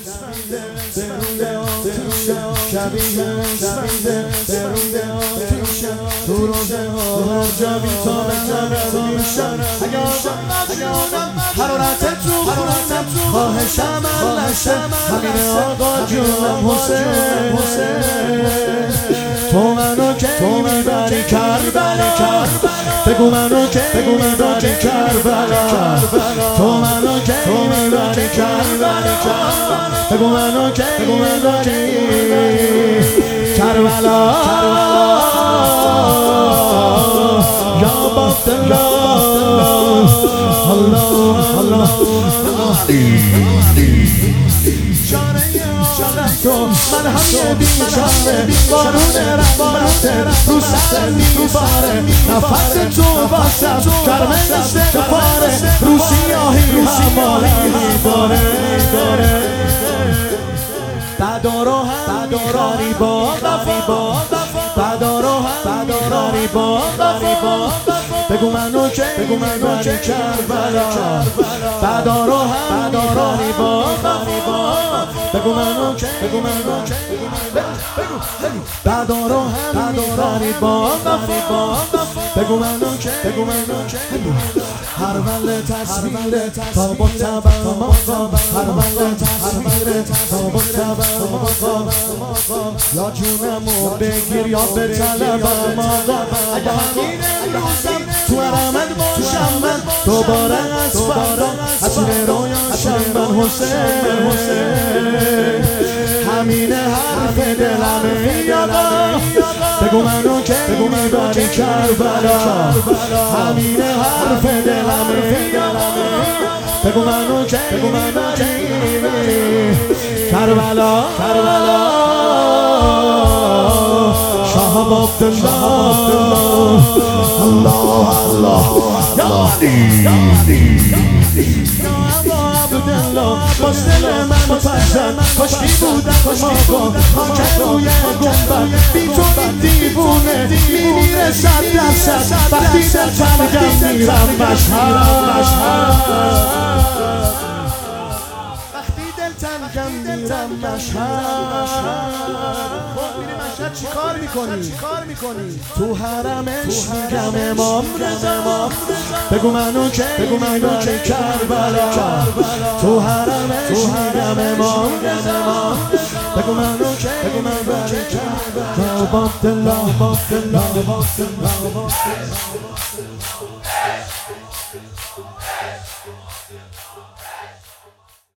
برونده آتوشم شبیه اسفنده برونده آتوشم تو روزه ها هر جا بی تا بزنم میشم اگه آدم حرارت تو خونم خواهشم نشه همینه آقا جونم حسین تو منو که میبری کربلا بگو منو که میبری کربلا تو منو که میبری کربلا بگو منو که میبری کربلا یا بابدالله الله الله تو من همه بیچاره بارون رحمته رو سر میباره نفس تو باشم کرم استغفاره رو سیاهی هماهی میباره بدارو هم غریبا بدارو هم غریبا بگو منو که میبری کربلا بدارو هم غریبا بگو منو که بدارو هم غریبا بگو منو که هر ول تصویر تابو تبم هر ول تصویر تابو تبم یا جونمو بگیر یا به طلبم اگه همین امروزم تو حرمت باشم من دوباره از فردا اسیر رویانشم من حسین همین حرف دلمه یادا بگو منو که میبری کربلا همین حرف دلمه یادا بگو منو که میبری کربلا شاه عبدالله الله باز دل من پسن کاشکی بودم ماغا خاک روی گنبد بی تو این دیوونه میمیره 100% وقتی دل تنگم میرم مشهد چی کار میکنی؟ تو حرمش میگم امام بگو منو که میبری کربلا تو حرمش میگم امام بگو منو که میبری کربلا